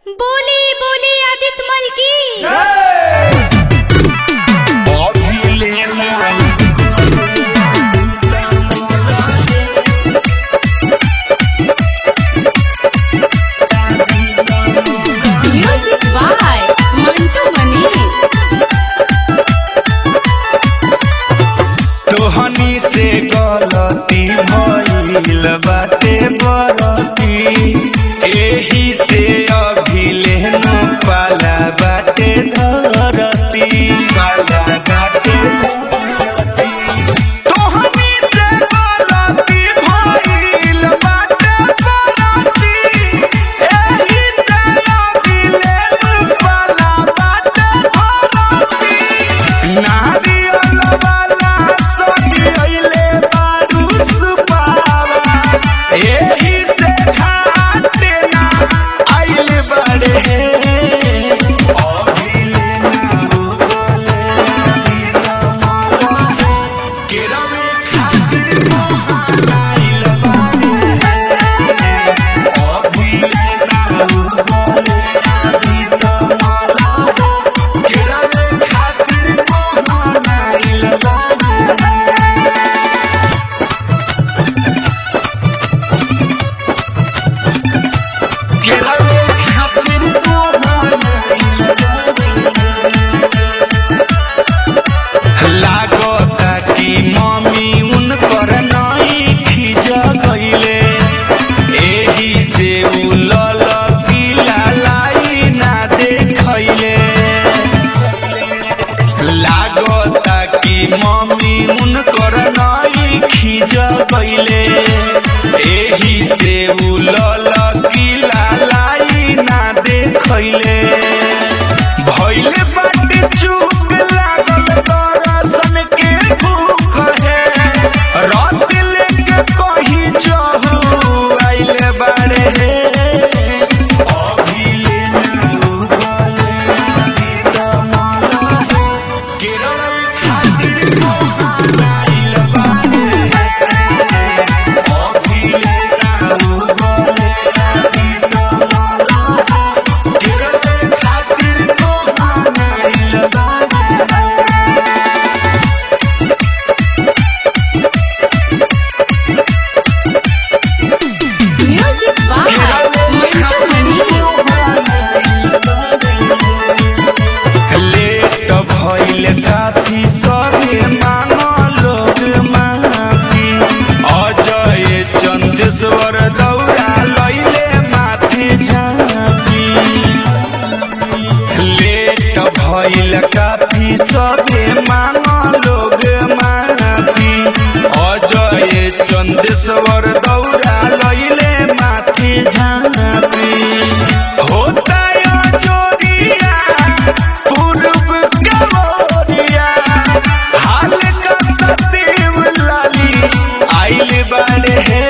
बोली बोली आदित्य मल की म्यूजिक बाय मंटू मनी। तोहनी से गलती भइल बाटे बरती, एही से अभिले न पाला बाटे धरती पाला बाटे धरती। तोहनी से गलती भइल बाटे बरती, एही से अभिले न पाला बाटे धरती। नारियल वाला अइले बारू सुपावा, एही से खाते ना आइले बड़े अभिले ना उगले केरवे खातिर मोहन आइल बारे अभिले ना उगले केरवे खातिर मोहन आइल बारे। लागता कि मम्मी उनकर नहीं खिज गईले, एही से उलल पीला लाई ना देखैले। लागता कि मम्मी उनकर नहीं खिज गईले, एही से उलल पीला लाई ना देखैले। भइले बाटे चुप लागल दर्शन के भूख है, रात लेके कहीं चहु आइले बारे अभिले ना उगले तमला केरल खातिर मोहन आइल बारे अभिले ना उगले तमला केरल खातिर मोहन आइल बारे। Music by Mantu Mani. Late भइल काफी सभे मांग लोग माफी, अजय चंदेश्वर दौड़ा लैले माथे झाँपी। लेट भइल काफी सभे मांग लोग माफी, अजय चंदेश्वर दौड़ा लैले माथे झाँपी। होता जोरिया पूर्व गवरिया, हाल का सतीव लाली आइल बाड़े